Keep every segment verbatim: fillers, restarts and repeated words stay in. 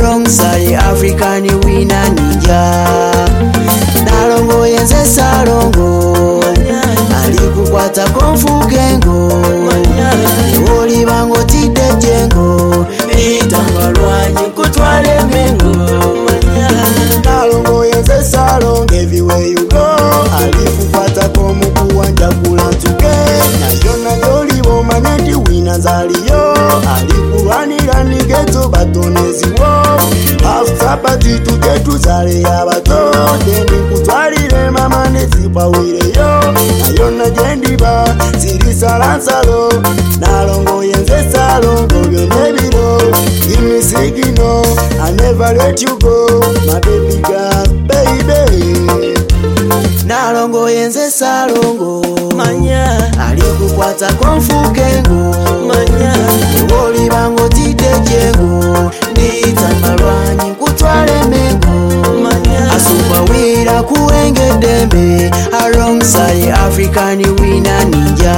alongside African winner ninja. Nalongo yenze salongo alikukwata konfugengo oli bango tide jengo itangalwanyi kutwale mengo. Nalongo yenze salongo everywhere you go alikukwata komukuwanja kulantuke nayo nayo libo maneti winners aliyo alikulwanira nigeto batoneziwo after party tuje tuzale yabato dendi kutwalire mama nezipawireyo nayo najendiba zirisalansalo. Nalongo yenze salongo byonebiro give me signal I never let you go my baby girl baby. Nalongo yenze salongo manya alikukwata konfukengo manya oli bango tidejengo nditangalwanyi kutwale mengo manya asubawira kuwengedembe alongside African winner ninja.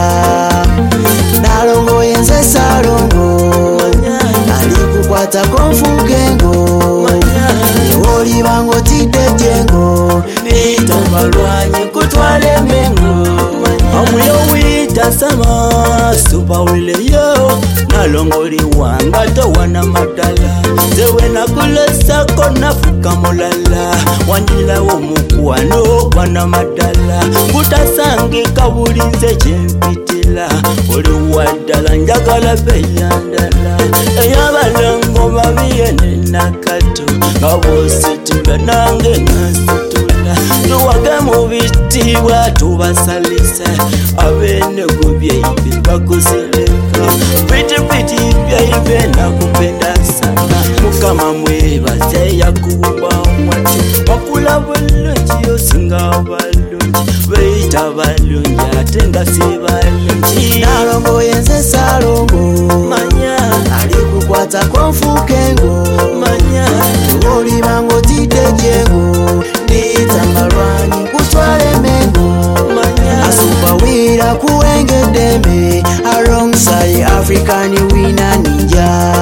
Nalongo yenze salongo manya alikukwata konfukengo manya oli bango tidejengo nditangalwanyi kutwale mengo. Amuyo wita sama super wile yo Nalongo liwanga towana madala zewe nakulesa kona fuka mulala wandila womukwano wana madala ngutasangi kabulinze jempitila oli wadala njagala beyandala eyabalango babiyene nakato ngabositimba nange nasitula tuwage mubitiwa tubasalisa abene gubyeibe bakuseleka piti piti byeibe nakupenda sana mukama mwebaze yakuba mwati wakula bulungi yosinga balungi beita balungi atenga sibalungi. Nalongo yenze salongo manya alikukwata konfukengo manya oli bango tidejengo nditangalwanyi kutwale mengo manya asubawira kuwengedembe alongside African winner ninja.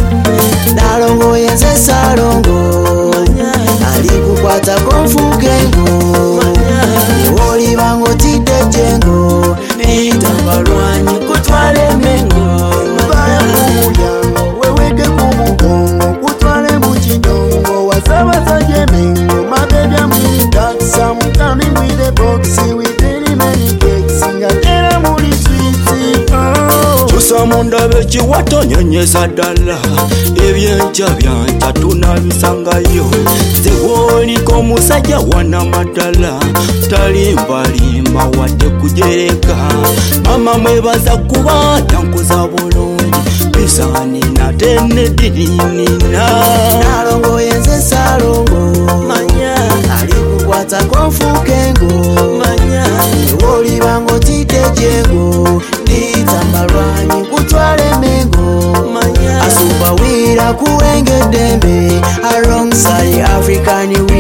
Nalongo yenze salongo manya alikukwata konfukengo manya oli bango tidejengo nditangalwanyi kutwale mengo baya muyango weweke kumugongo kutwale mukidongo wasabaza jemengo my baby I'm really dark some coming with a boxy with any many cakes ngatera muri sweet oh chusa mundabe chiwatonyonyeza dala ebyenja byanja tunabisangayo zewoli komusajja wana madala talimbalimba wadde kujereka mama mwebaza kuba tankuza bulungi bisani natene dininina. Nalongo yenze salongo manya alikukwata konfukengo manya oli bango tidejengo nditambalwanyi kutwale mengo manya asubawira kuwengedembe alongside African